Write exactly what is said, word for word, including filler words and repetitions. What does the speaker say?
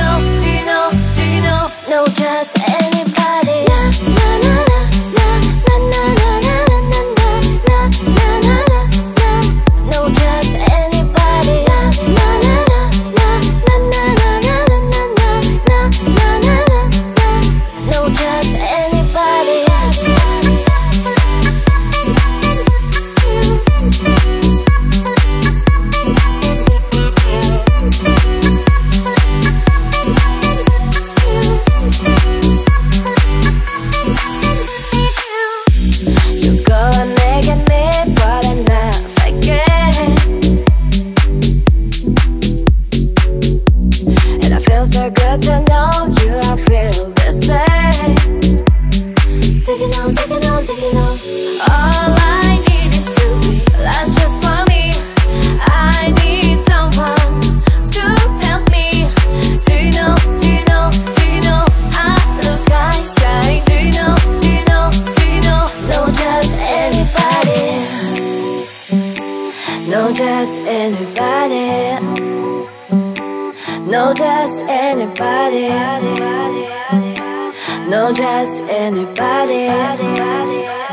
know, do you know, do you know? No, just anybody. Na na na na na na na na na na na na na na na. No, just anybody. Na na na na na na na na na na na na na na. No, just anybody. So good to know you, I feel the same. Taking on, taking on, taking on. All I need is to be alive just for me. I need someone to help me. Do you know, do you know, do you know? I look outside. Do you know, do you know, do you know? No, just anybody. No, just anybody. No, just anybody. No, just anybody.